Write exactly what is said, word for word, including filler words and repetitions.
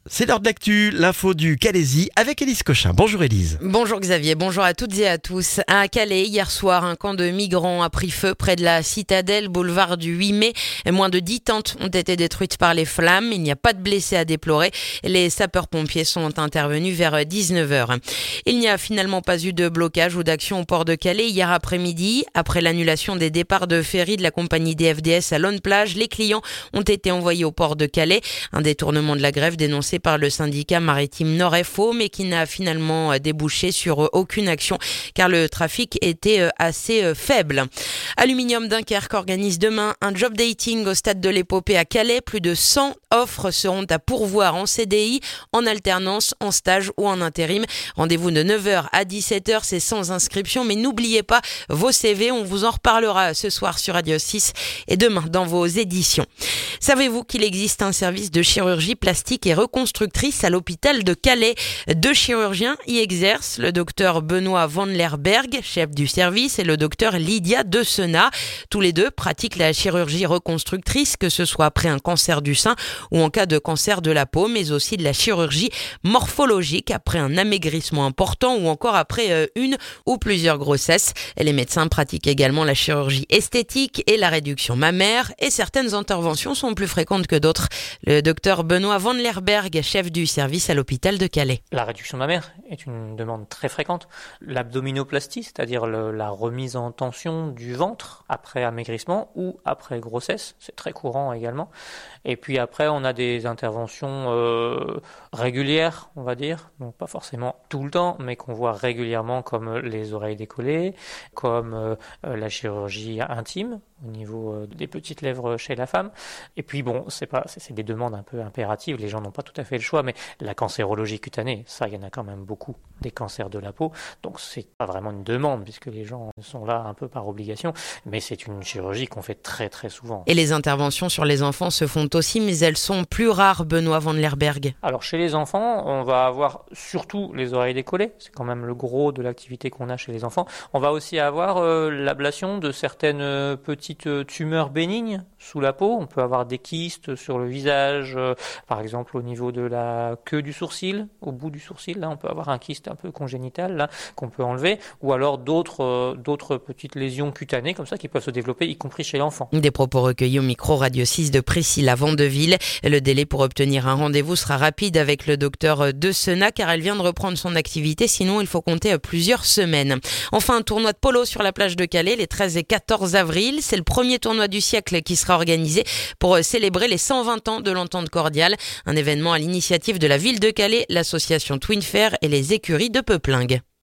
C'est l'heure de l'actu, l'info du Calaisis avec Élise Cochin. Bonjour Élise. Bonjour Xavier, bonjour à toutes et à tous. À Calais, hier soir, un camp de migrants a pris feu près de la citadelle, boulevard du huit mai. Moins de dix tentes ont été détruites par les flammes. Il n'y a pas de blessés à déplorer. Les sapeurs-pompiers sont intervenus vers dix-neuf heures. Il n'y a finalement pas eu de blocage ou d'action au port de Calais hier après-midi. Après l'annulation des départs de ferry de la compagnie D F D S à Lonne-Plage, les clients ont été envoyés au port de Calais. Un détournement de la grève dénoncé par le syndicat maritime Nord F O, mais qui n'a finalement débouché sur aucune action car le trafic était assez faible. Aluminium Dunkerque organise demain un job dating au stade de l'Épopée à Calais. Plus de cent offres seront à pourvoir en C D I, en alternance, en stage ou en intérim. Rendez-vous de neuf heures à dix-sept heures, c'est sans inscription, mais n'oubliez pas vos C V, on vous en reparlera ce soir sur Radio six et demain dans vos éditions. Savez-vous qu'il existe un service de chirurgie plastique et reconstructrice à l'hôpital de Calais? Deux chirurgiens y exercent, le docteur Benoît Van Lerberg, chef du service, et le docteur Lydia De Senat. Tous les deux pratiquent la chirurgie reconstructrice, que ce soit après un cancer du sein ou en cas de cancer de la peau, mais aussi de la chirurgie morphologique après un amaigrissement important ou encore après une ou plusieurs grossesses. Les médecins pratiquent également la chirurgie esthétique et la réduction mammaire, et certaines interventions sont plus fréquentes que d'autres. Le docteur Benoît Van Lerberg, chef du service à l'hôpital de Calais. La réduction mammaire est une demande très fréquente. L'abdominoplastie, c'est-à-dire le, la remise en tension du ventre après amaigrissement ou après grossesse, c'est très courant également. Et puis après, on a des interventions euh, régulières, on va dire, donc pas forcément tout le temps, mais qu'on voit régulièrement, comme les oreilles décollées, comme euh, la chirurgie intime au niveau euh, des petites lèvres chez la femme. Et puis bon, c'est pas, c'est, c'est des demandes un peu impératives, les gens n'ont pas tout à fait le choix, mais la cancérologie cutanée, ça, il y en a quand même beaucoup, des cancers de la peau, donc c'est pas vraiment une demande, puisque les gens sont là un peu par obligation, mais c'est une chirurgie qu'on fait très très souvent. Et les interventions sur les enfants se font aussi, mais elles sont plus rares, Benoît Van Lerberg. Alors chez les enfants, on va avoir surtout les oreilles décollées, c'est quand même le gros de l'activité qu'on a chez les enfants. On va aussi avoir euh, l'ablation de certaines euh, petites tumeurs bénignes sous la peau. On peut avoir des kystes sur le visage, euh, par exemple au niveau de la queue du sourcil, au bout du sourcil, là on peut avoir un kyste un peu congénital là, qu'on peut enlever, ou alors d'autres, euh, d'autres petites lésions cutanées comme ça qui peuvent se développer, y compris chez l'enfant. Des propos recueillis au micro Radio six de Priscilla Vandeville. Le délai pour obtenir un rendez-vous sera rapide avec le docteur De Senat car elle vient de reprendre son activité, sinon il faut compter plusieurs semaines. Enfin, un tournoi de polo sur la plage de Calais les treize et quatorze avril. C'est le premier tournoi du siècle qui sera organisé pour célébrer les cent vingt ans de l'entente cordiale. Un événement à l'initiative de la ville de Calais, l'association Twin Fair et les écuries de Peuplingue.